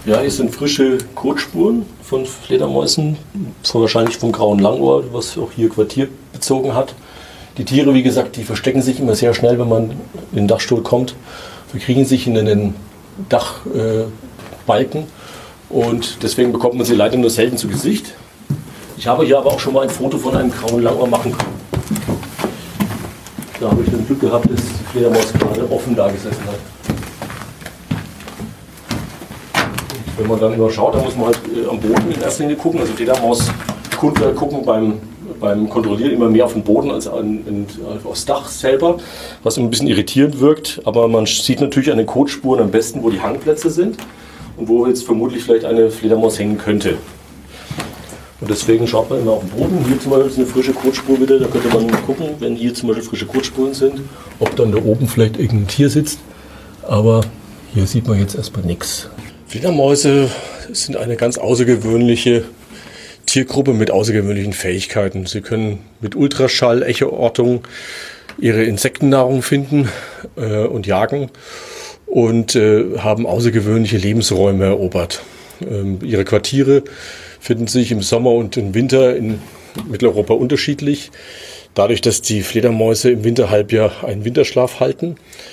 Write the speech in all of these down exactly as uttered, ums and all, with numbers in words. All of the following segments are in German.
Ja, hier sind frische Kotspuren von Fledermäusen, von wahrscheinlich vom grauen Langohr, was auch hier Quartier bezogen hat. Die Tiere, wie gesagt, die verstecken sich immer sehr schnell, wenn man in den Dachstuhl kommt, verkriechen sich in den Dachbalken äh, und deswegen bekommt man sie leider nur selten zu Gesicht. Ich habe hier aber auch schon mal ein Foto von einem grauen Langohr machen können. Da habe ich dann Glück gehabt, dass die Fledermaus gerade offen da gesessen hat. Wenn man dann immer schaut, dann muss man halt äh, am Boden in erster Linie gucken. Also Fledermaus gucken beim, beim Kontrollieren immer mehr auf den Boden als an, in, aufs Dach selber, was ein bisschen irritierend wirkt. Aber man sieht natürlich an den Kotspuren am besten, wo die Hangplätze sind und wo jetzt vermutlich vielleicht eine Fledermaus hängen könnte. Und deswegen schaut man immer auf den Boden. Hier zum Beispiel ist eine frische Kotspur wieder. Da könnte man gucken, wenn hier zum Beispiel frische Kotspuren sind, ob dann da oben vielleicht irgendein Tier sitzt. Aber hier sieht man jetzt erstmal nichts. Fledermäuse sind eine ganz außergewöhnliche Tiergruppe mit außergewöhnlichen Fähigkeiten. Sie können mit Ultraschall-Echoortung ihre Insektennahrung finden äh, und jagen und äh, haben außergewöhnliche Lebensräume erobert. Ähm, ihre Quartiere finden sich im Sommer und im Winter in Mitteleuropa unterschiedlich. Dadurch, dass die Fledermäuse im Winterhalbjahr einen Winterschlaf halten,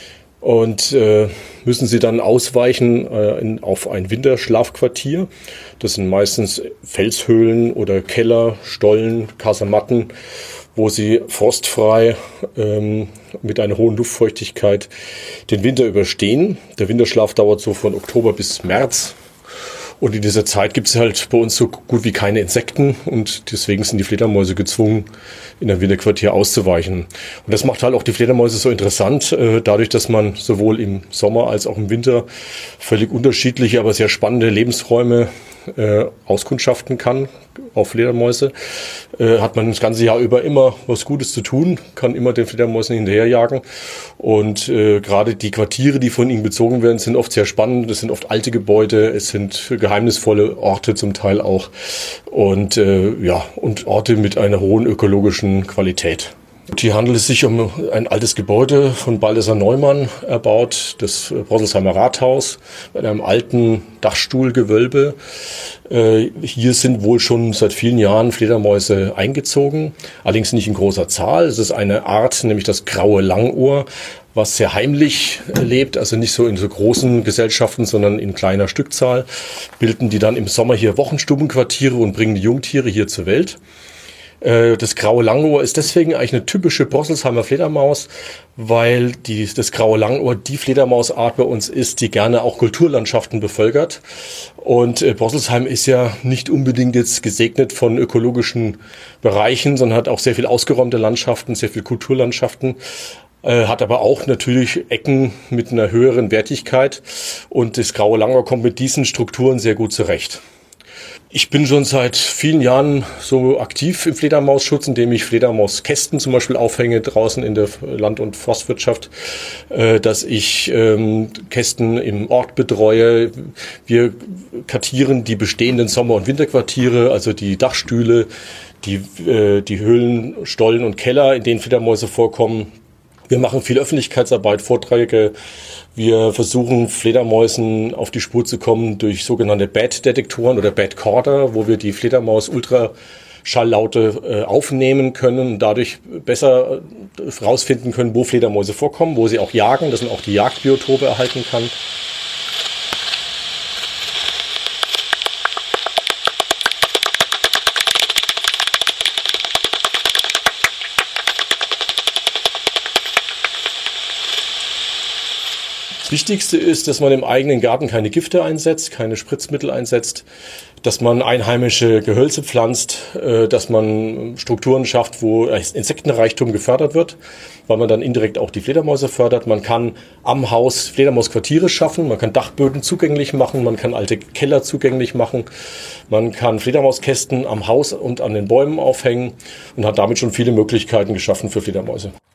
und äh, müssen sie dann ausweichen äh, in, auf ein Winterschlafquartier. Das sind meistens Felshöhlen oder Keller, Stollen, Kasematten, wo sie frostfrei ähm, mit einer hohen Luftfeuchtigkeit den Winter überstehen. Der Winterschlaf dauert so von Oktober bis März. Und in dieser Zeit gibt es halt bei uns so gut wie keine Insekten und deswegen sind die Fledermäuse gezwungen, in ein Winterquartier auszuweichen. Und das macht halt auch die Fledermäuse so interessant, äh, dadurch, dass man sowohl im Sommer als auch im Winter völlig unterschiedliche, aber sehr spannende Lebensräume äh, auskundschaften kann auf Fledermäuse, äh, hat man das ganze Jahr über immer was Gutes zu tun, kann immer den Fledermäusen hinterherjagen. Und äh, gerade die Quartiere, die von ihnen bezogen werden, sind oft sehr spannend. Das sind oft alte Gebäude, es sind geheimnisvolle Orte zum Teil auch und äh, ja und Orte mit einer hohen ökologischen Qualität. Hier handelt es sich um ein altes Gebäude von Balthasar Neumann erbaut, das Brosselsheimer Rathaus mit einem alten Dachstuhlgewölbe. Äh, hier sind wohl schon seit vielen Jahren Fledermäuse eingezogen, allerdings nicht in großer Zahl. Es ist eine Art, nämlich das graue Langohr, was sehr heimlich lebt, also nicht so in so großen Gesellschaften, sondern in kleiner Stückzahl, bilden die dann im Sommer hier Wochenstubenquartiere und bringen die Jungtiere hier zur Welt. Das graue Langohr ist deswegen eigentlich eine typische Brosselsheimer Fledermaus, weil die, das graue Langohr die Fledermausart bei uns ist, die gerne auch Kulturlandschaften bevölkert. Und äh, Brosselsheim ist ja nicht unbedingt jetzt gesegnet von ökologischen Bereichen, sondern hat auch sehr viel ausgeräumte Landschaften, sehr viel Kulturlandschaften. Äh, hat aber auch natürlich Ecken mit einer höheren Wertigkeit. Und das graue Langohr kommt mit diesen Strukturen sehr gut zurecht. Ich bin schon seit vielen Jahren so aktiv im Fledermausschutz, indem ich Fledermauskästen zum Beispiel aufhänge draußen in der Land- und Forstwirtschaft, äh, dass ich ähm, Kästen im Ort betreue. Wir kartieren die bestehenden Sommer- und Winterquartiere, also die Dachstühle, die, äh, die Höhlen, Stollen und Keller, in denen Fledermäuse vorkommen. Wir machen viel Öffentlichkeitsarbeit, Vorträge. Wir versuchen Fledermäusen auf die Spur zu kommen durch sogenannte Bad-Detektoren oder Bad-Corder, wo wir die Fledermaus-Ultraschalllaute äh, aufnehmen können und dadurch besser herausfinden können, wo Fledermäuse vorkommen, wo sie auch jagen, dass man auch die Jagdbiotope erhalten kann. Das Wichtigste ist, dass man im eigenen Garten keine Gifte einsetzt, keine Spritzmittel einsetzt, dass man einheimische Gehölze pflanzt, dass man Strukturen schafft, wo Insektenreichtum gefördert wird, weil man dann indirekt auch die Fledermäuse fördert. Man kann am Haus Fledermausquartiere schaffen, man kann Dachböden zugänglich machen, man kann alte Keller zugänglich machen, man kann Fledermauskästen am Haus und an den Bäumen aufhängen und hat damit schon viele Möglichkeiten geschaffen für Fledermäuse.